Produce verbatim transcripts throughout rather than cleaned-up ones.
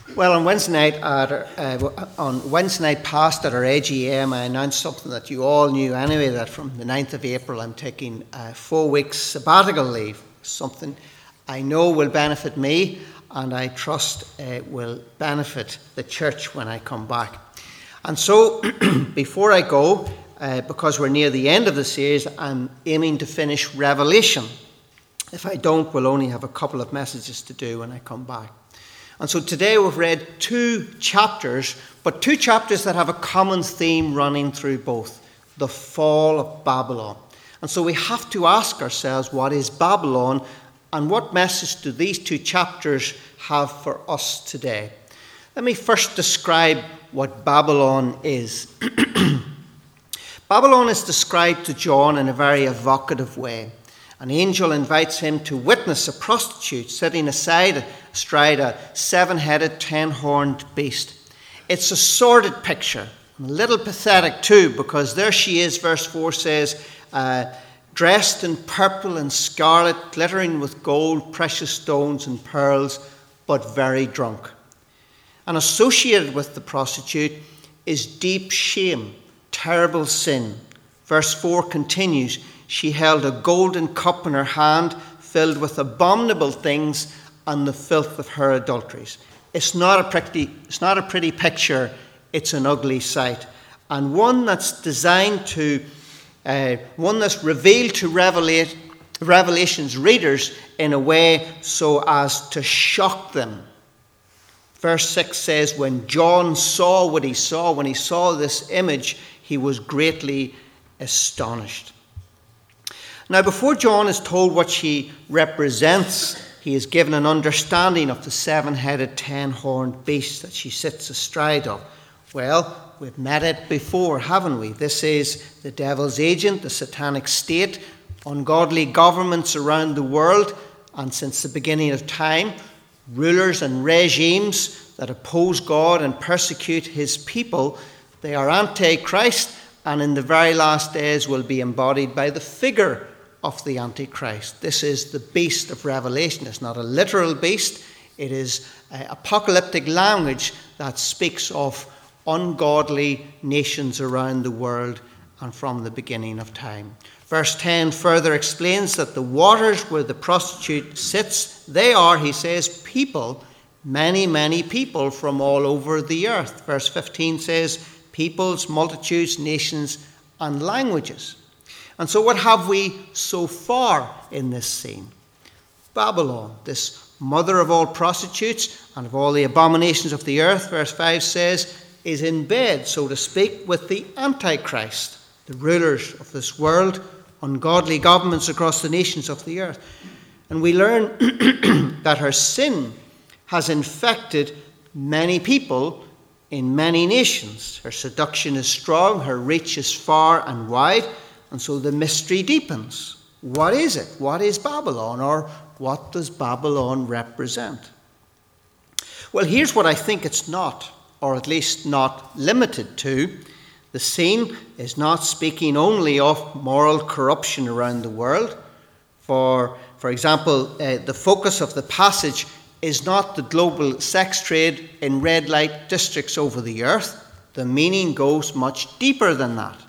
Well, on Wednesday night, at our, uh, on Wednesday night past at our A G M, I announced something that you all knew anyway, that from the ninth of April I'm taking uh, four weeks sabbatical leave, something I know will benefit me and I trust uh, will benefit the church when I come back. And so, before I go, uh, because we're near the end of the series, I'm aiming to finish Revelation. If I don't, we'll only have a couple of messages to do when I come back. And so today we've read two chapters, but two chapters that have a common theme running through both: the fall of Babylon. And so we have to ask ourselves, what is Babylon, and what message do these two chapters have for us today? Let me first describe what Babylon is. Babylon is described to John in a very evocative way. An angel invites him to witness a prostitute sitting aside astride a seven-headed, ten-horned beast. It's a sordid picture, and a little pathetic too, because there she is, verse four says, uh, dressed in purple and scarlet, glittering with gold, precious stones and pearls, but very drunk. And associated with the prostitute is deep shame, terrible sin. Verse four continues, she held a golden cup in her hand filled with abominable things and the filth of her adulteries. It's not a pretty, it's not a pretty picture, it's an ugly sight. And one that's designed to, uh, one that's revealed to Revelate, Revelation's readers in a way so as to shock them. Verse six says, when John saw what he saw, when he saw this image, he was greatly astonished. Now, before John is told what she represents, he is given an understanding of the seven-headed, ten-horned beast that she sits astride of. Well, we've met it before, haven't we? This is the devil's agent, the satanic state, ungodly governments around the world, and since the beginning of time, rulers and regimes that oppose God and persecute his people. They are anti-Christ, and in the very last days will be embodied by the figure of the Antichrist. This is the beast of Revelation. It's not a literal beast. It is uh, apocalyptic language that speaks of ungodly nations around the world and from the beginning of time. Verse ten further explains that the waters where the prostitute sits, they are, he says, people, many, many people from all over the earth. Verse fifteen says, peoples, multitudes, nations, and languages. And so what have we so far in this scene? Babylon, this mother of all prostitutes and of all the abominations of the earth, verse five says, is in bed, so to speak, with the Antichrist, the rulers of this world, ungodly governments across the nations of the earth. And we learn that her sin has infected many people in many nations. Her seduction is strong, her reach is far and wide, and so the mystery deepens. What is it? What is Babylon? Or what does Babylon represent? Well, here's what I think it's not, or at least not limited to. The scene is not speaking only of moral corruption around the world. For, for example, uh, the focus of the passage is not the global sex trade in red light districts over the earth. The meaning goes much deeper than that.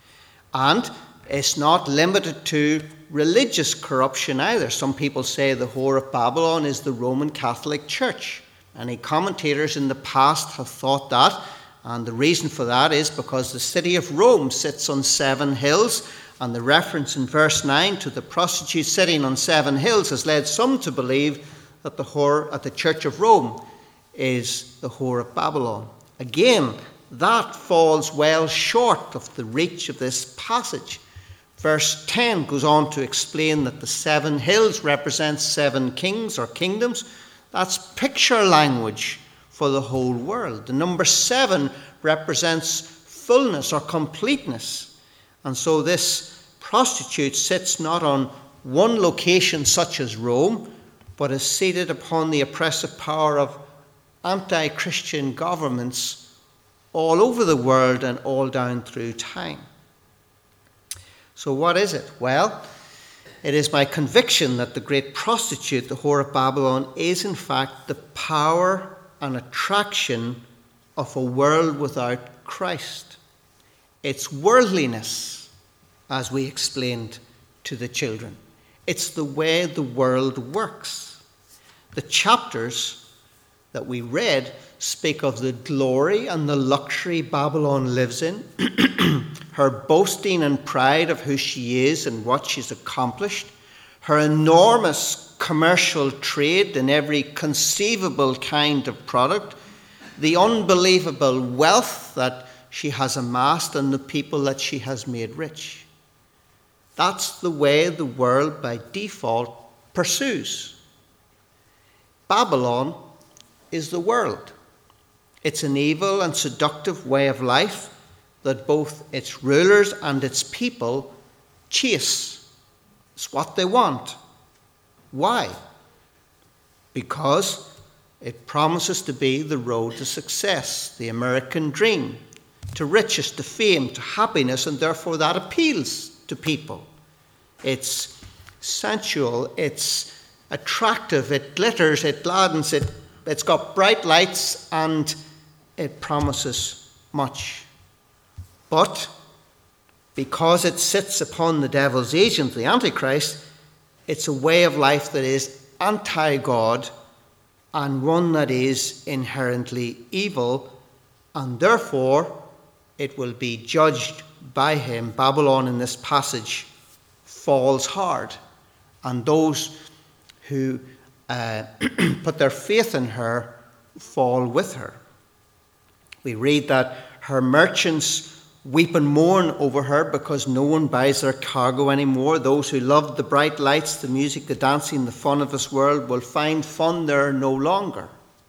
And it's not limited to religious corruption either. Some people say the whore of Babylon is the Roman Catholic Church. Many commentators in the past have thought that, and the reason for that is because the city of Rome sits on seven hills, and the reference in verse nine to the prostitute sitting on seven hills has led some to believe that the whore at the Church of Rome is the whore of Babylon. Again, that falls well short of the reach of this passage. Verse ten goes on to explain that the seven hills represent seven kings or kingdoms. That's picture language for the whole world. The number seven represents fullness or completeness. And so this prostitute sits not on one location such as Rome, but is seated upon the oppressive power of anti-Christian governments all over the world and all down through time. So what is it? Well, it is my conviction that the great prostitute, the whore of Babylon, is in fact the power and attraction of a world without Christ. It's worldliness, as we explained to the children. It's the way the world works. The chapters that we read speak of the glory and the luxury Babylon lives in, her boasting and pride of who she is and what she's accomplished, her enormous commercial trade in every conceivable kind of product, the unbelievable wealth that she has amassed and the people that she has made rich. That's the way the world by default pursues. Babylon is the world. It's an evil and seductive way of life that both its rulers and its people chase. It's what they want. Why? Because it promises to be the road to success, the American dream, to riches, to fame, to happiness, and therefore that appeals to people. It's sensual, it's attractive, it glitters, it gladdens, it, it's got bright lights, and it promises much. But because it sits upon the devil's agent, the Antichrist, it's a way of life that is anti-God and one that is inherently evil, and therefore it will be judged by him. Babylon in this passage falls hard, and those who uh, put their faith in her fall with her. We read that her merchants weep and mourn over her because no one buys their cargo anymore. Those who loved the bright lights, the music, the dancing, the fun of this world will find fun there no longer.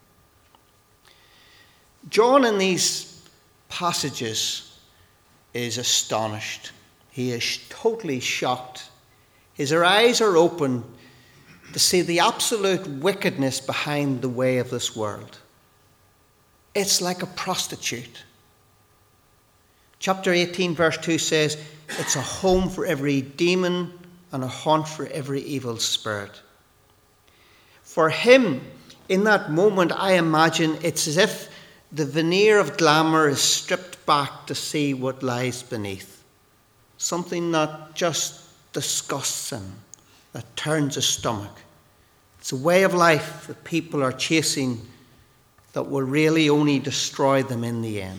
John in these passages is astonished. He is totally shocked. His eyes are open to see the absolute wickedness behind the way of this world. It's like a prostitute. Chapter eighteen, verse two says, it's a home for every demon and a haunt for every evil spirit. For him, in that moment, I imagine it's as if the veneer of glamour is stripped back to see what lies beneath. Something that just disgusts him, that turns his stomach. It's a way of life that people are chasing that will really only destroy them in the end.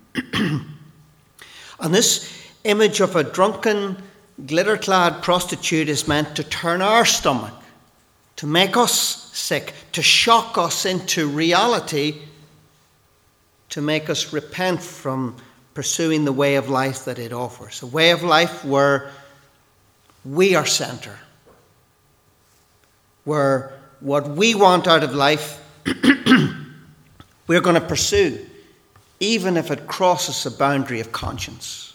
And this image of a drunken, glitter-clad prostitute is meant to turn our stomach, to make us sick, to shock us into reality, to make us repent from pursuing the way of life that it offers. A way of life where we are center, where what we want out of life we're going to pursue, even if it crosses a boundary of conscience.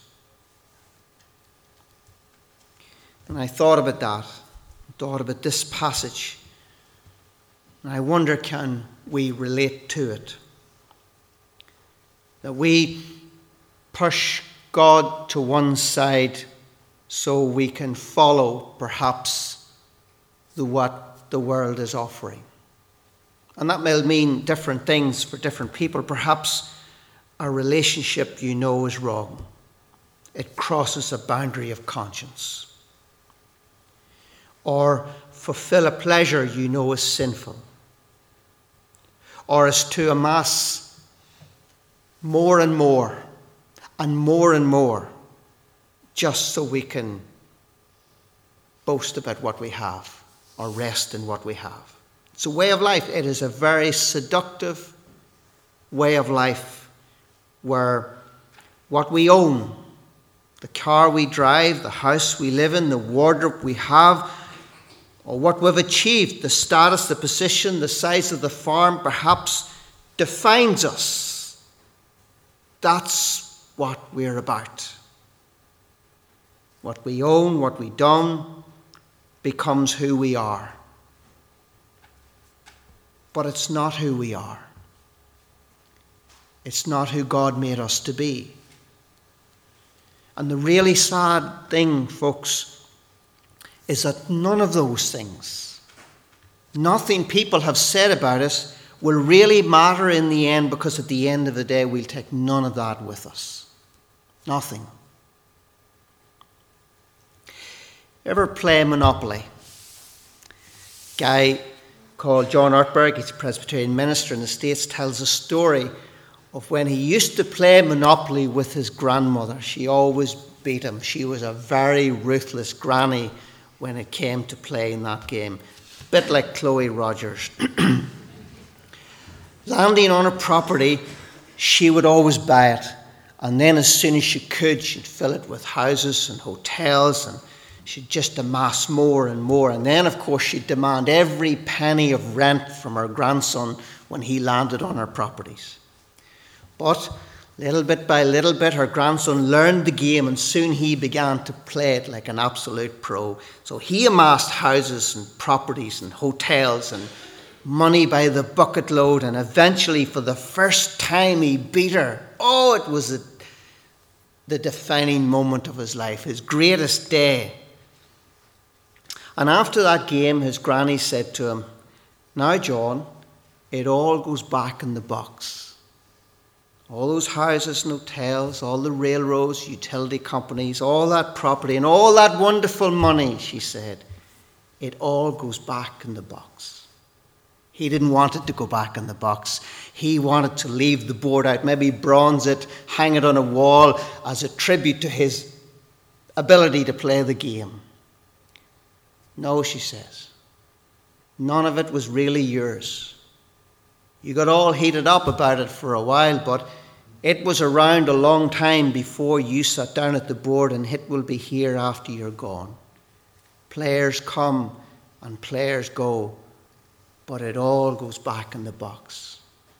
And I thought about that, thought about this passage, and I wonder, can we relate to it? That we push God to one side so we can follow, perhaps, the what the world is offering. And that may mean different things for different people. Perhaps a relationship you know is wrong. It crosses a boundary of conscience. Or fulfill a pleasure you know is sinful. Or is to amass more and more and more and more just so we can boast about what we have or rest in what we have. It's a way of life. It is a very seductive way of life where what we own, the car we drive, the house we live in, the wardrobe we have, or what we've achieved, the status, the position, the size of the farm, perhaps defines us. That's what we're about. What we own, what we don't, becomes who we are. But it's not who we are. It's not who God made us to be. And the really sad thing, folks, is that none of those things, nothing people have said about us, will really matter in the end, because at the end of the day we'll take none of that with us. Nothing. Ever play Monopoly? Guy called John Ortberg, he's a Presbyterian minister in the States, tells a story of when he used to play Monopoly with his grandmother. She always beat him. She was a very ruthless granny when it came to playing that game. A bit like Chloe Rogers. Landing on a property, she would always buy it. And then as soon as she could, she'd fill it with houses and hotels, and she'd just amass more and more. And then, of course, she'd demand every penny of rent from her grandson when he landed on her properties. But little bit by little bit, her grandson learned the game, and soon he began to play it like an absolute pro. So he amassed houses and properties and hotels and money by the bucket load, and eventually, for the first time, he beat her. Oh, it was a, the defining moment of his life, his greatest day. And after that game, his granny said to him, "Now, John, it all goes back in the box. All those houses and hotels, all the railroads, utility companies, all that property and all that wonderful money," she said, "it all goes back in the box." He didn't want it to go back in the box. He wanted to leave the board out, maybe bronze it, hang it on a wall as a tribute to his ability to play the game. "No," she says, "none of it was really yours. You got all heated up about it for a while, but it was around a long time before you sat down at the board, and it will be here after you're gone. Players come and players go, but it all goes back in the box."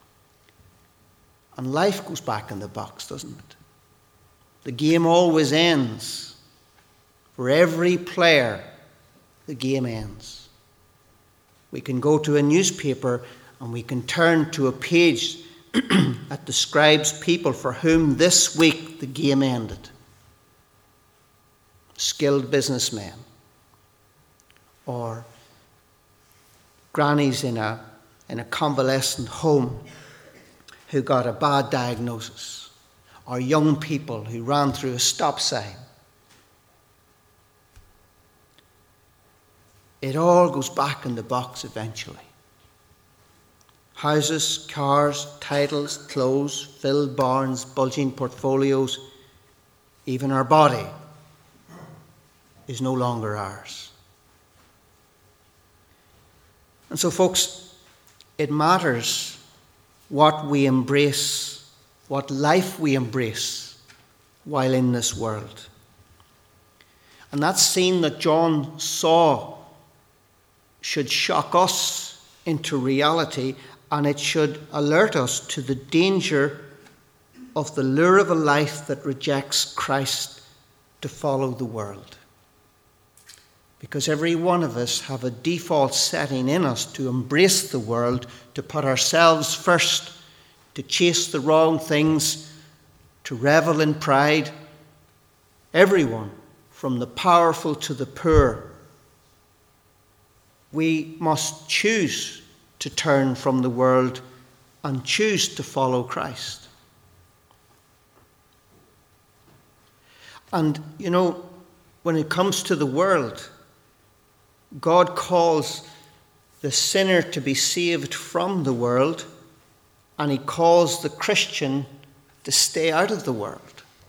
And life goes back in the box, doesn't it? The game always ends. For every player, the game ends. We can go to a newspaper and we can turn to a page that describes people for whom this week the game ended. Skilled businessmen, or grannies in a, in a convalescent home who got a bad diagnosis, or young people who ran through a stop sign. It all goes back in the box eventually. Houses, cars, titles, clothes, filled barns, bulging portfolios, even our body is no longer ours. And so, folks, it matters what we embrace, what life we embrace while in this world. And that scene that John saw should shock us into reality, and it should alert us to the danger of the lure of a life that rejects Christ to follow the world. Because every one of us have a default setting in us to embrace the world, to put ourselves first, to chase the wrong things, to revel in pride. Everyone, from the powerful to the poor. We must choose to turn from the world and choose to follow Christ. And, you know, when it comes to the world, God calls the sinner to be saved from the world, and he calls the Christian to stay out of the world.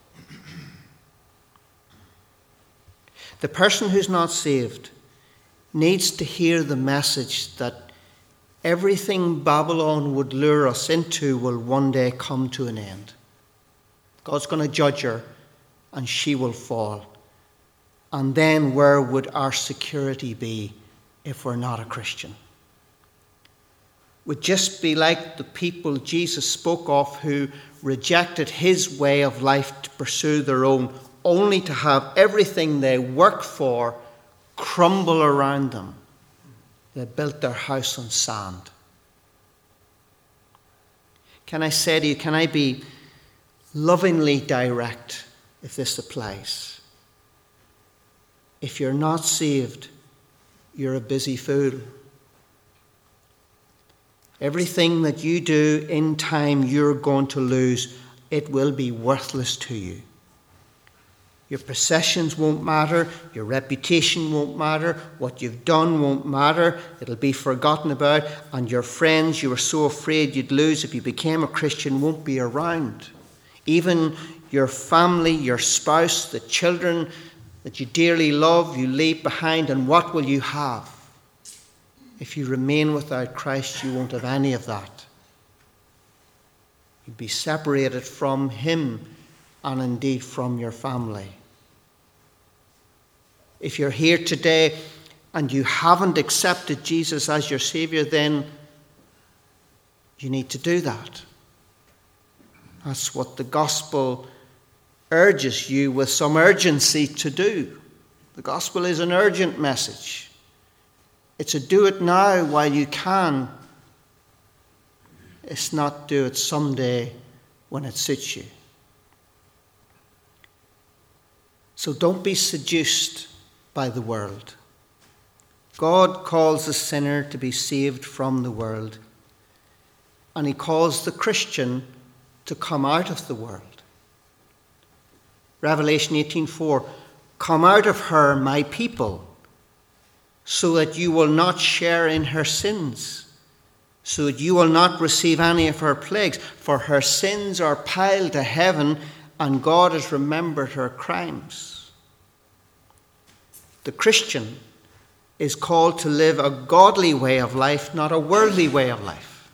The person who's not saved needs to hear the message that everything Babylon would lure us into will one day come to an end. God's going to judge her, and she will fall. And then where would our security be if we're not a Christian? Would just be like the people Jesus spoke of who rejected his way of life to pursue their own, only to have everything they worked for crumble around them. They built their house on sand. Can I say to you, can I be lovingly direct if this applies? If you're not saved, you're a busy fool. Everything that you do in time you're going to lose. It will be worthless to you. Your possessions won't matter. Your reputation won't matter. What you've done won't matter. It'll be forgotten about. And your friends you were so afraid you'd lose if you became a Christian won't be around. Even your family, your spouse, the children that you dearly love, you leave behind. And what will you have? If you remain without Christ, you won't have any of that. You'd be separated from him and indeed from your family. If you're here today and you haven't accepted Jesus as your Saviour, then you need to do that. That's what the gospel urges you with some urgency to do. The gospel is an urgent message. It's a do it now while you can. It's not do it someday when it suits you. So don't be seduced by the world. God calls the sinner to be saved from the world, and he calls the Christian to come out of the world. Revelation eighteen four, come out of her, my people, so that you will not share in her sins, so that you will not receive any of her plagues, for her sins are piled to heaven, and God has remembered her crimes. The Christian is called to live a godly way of life, not a worldly way of life.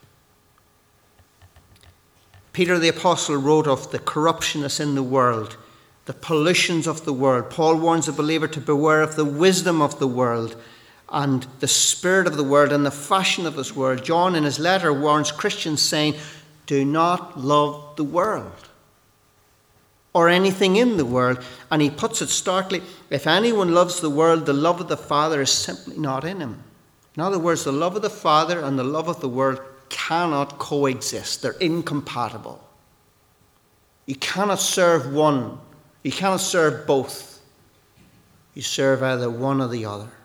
Peter the Apostle wrote of the corruption that's in the world, the pollutions of the world. Paul warns the believer to beware of the wisdom of the world and the spirit of the world and the fashion of this world. John in his letter warns Christians saying, do not love the world or anything in the world. And he puts it starkly, if anyone loves the world, the love of the Father is simply not in him. In other words, the love of the Father and the love of the world cannot coexist. They're incompatible. You cannot serve one. You cannot serve both. You serve either one or the other.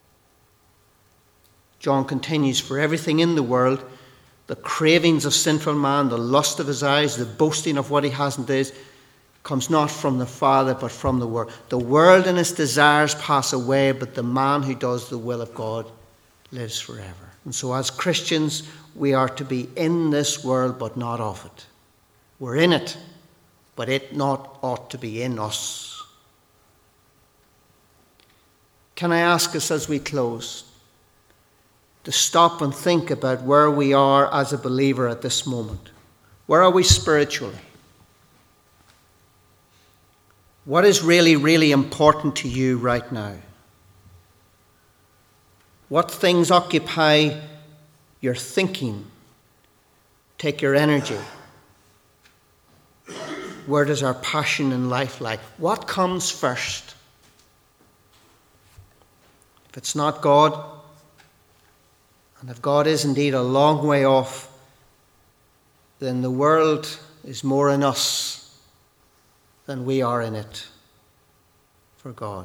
John continues, for everything in the world, the cravings of sinful man, the lust of his eyes, the boasting of what he hasn't is, comes not from the Father, but from the world. The world and its desires pass away, but the man who does the will of God lives forever. And so as Christians, we are to be in this world, but not of it. We're in it, but it not ought to be in us. Can I ask us as we close to stop and think about where we are as a believer at this moment? Where are we spiritually? What is really, really important to you right now? What things occupy your thinking, take your energy? Where does our passion in life lie? What comes first? If it's not God, and if God is indeed a long way off, then the world is more in us than we are in it for God.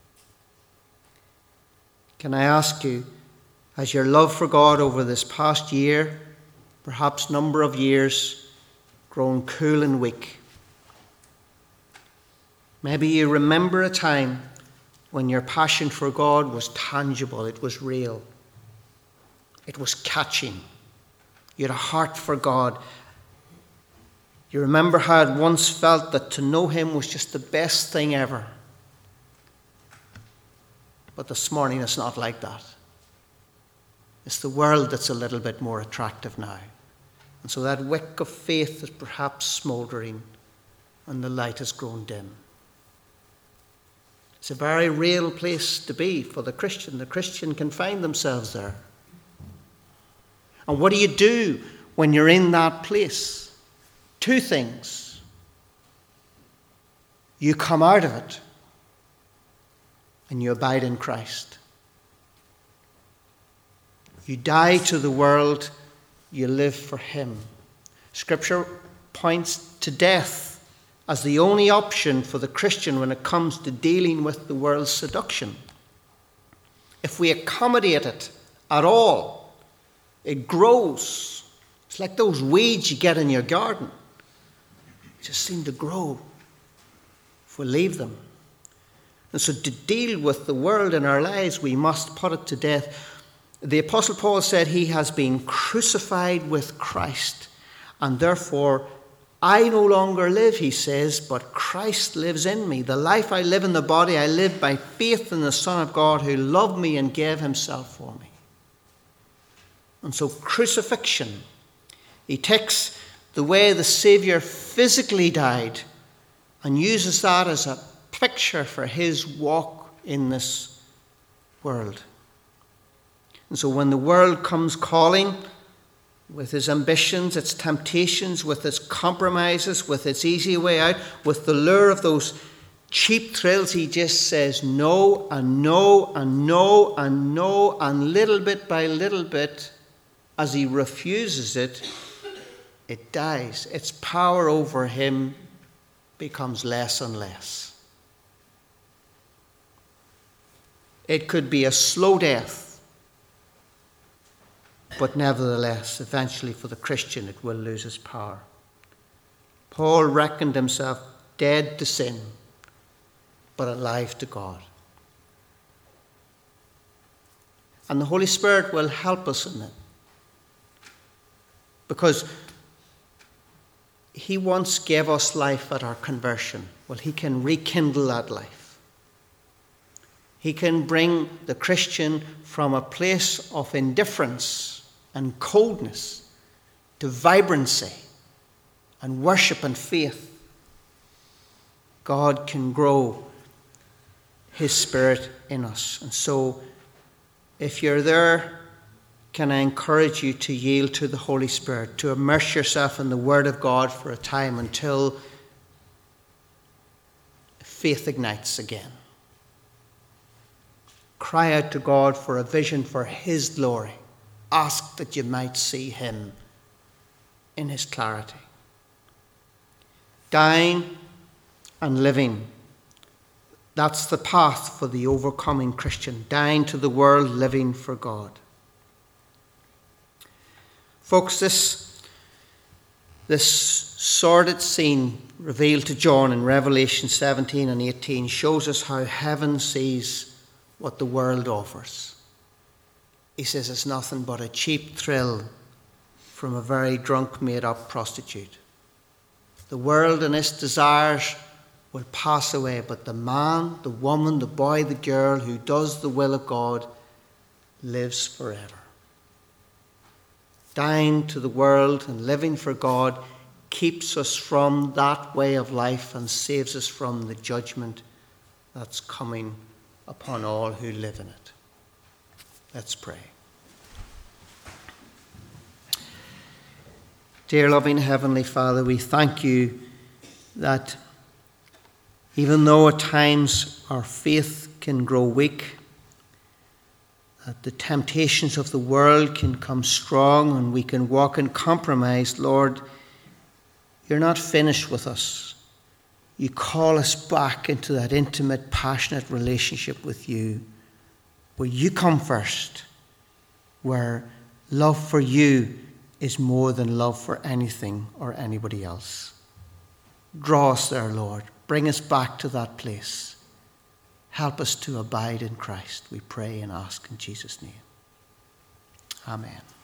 Can I ask you, has your love for God over this past year, perhaps number of years, grown cool and weak? Maybe you remember a time when your passion for God was tangible, it was real, it was catching. You had a heart for God. You remember how it once felt that to know him was just the best thing ever. But this morning it's not like that. It's the world that's a little bit more attractive now. And so that wick of faith is perhaps smouldering and the light has grown dim. It's a very real place to be for the Christian. The Christian can find themselves there. And what do you do when you're in that place? Two things. You come out of it and you abide in Christ. You die to the world, you live for him. Scripture points to death as the only option for the Christian when it comes to dealing with the world's seduction. If we accommodate it at all, It grows. It's like those weeds you get in your garden. They just seem to grow if we leave them. And so to deal with the world in our lives, we must put it to death. The Apostle Paul said he has been crucified with Christ, and therefore I no longer live, he says, but Christ lives in me. The life I live in the body, I live by faith in the Son of God who loved me and gave himself for me. And so crucifixion, he takes the way the Saviour physically died and uses that as a picture for his walk in this world. And so when the world comes calling, with his ambitions, its temptations, with its compromises, with its easy way out, with the lure of those cheap thrills, he just says no and no and no and no, and little bit by little bit, as he refuses it, it dies. Its power over him becomes less and less. It could be a slow death, but nevertheless, eventually for the Christian, it will lose its power. Paul reckoned himself dead to sin, but alive to God. And the Holy Spirit will help us in it, because he once gave us life at our conversion. Well, he can rekindle that life. He can bring the Christian from a place of indifference and coldness to vibrancy and worship and faith. God can grow his Spirit in us. And so, if you're there, can I encourage you to yield to the Holy Spirit, to immerse yourself in the Word of God for a time until faith ignites again. Cry out to God for a vision for his glory. Ask that you might see him in his clarity. Dying and living. That's the path for the overcoming Christian. Dying to the world, living for God. Folks, this, this sordid scene revealed to John in Revelation seventeen and eighteen shows us how heaven sees what the world offers. He says it's nothing but a cheap thrill from a very drunk, made-up prostitute. The world and its desires will pass away, but the man, the woman, the boy, the girl who does the will of God lives forever. Dying to the world and living for God keeps us from that way of life and saves us from the judgment that's coming upon all who live in it. Let's pray. Dear loving Heavenly Father, we thank you that even though at times our faith can grow weak, that the temptations of the world can come strong and we can walk in compromise, Lord, you're not finished with us. You call us back into that intimate, passionate relationship with you, where you come first, where love for you is more than love for anything or anybody else. Draw us there, Lord. Bring us back to that place. Help us to abide in Christ, we pray and ask in Jesus' name. Amen.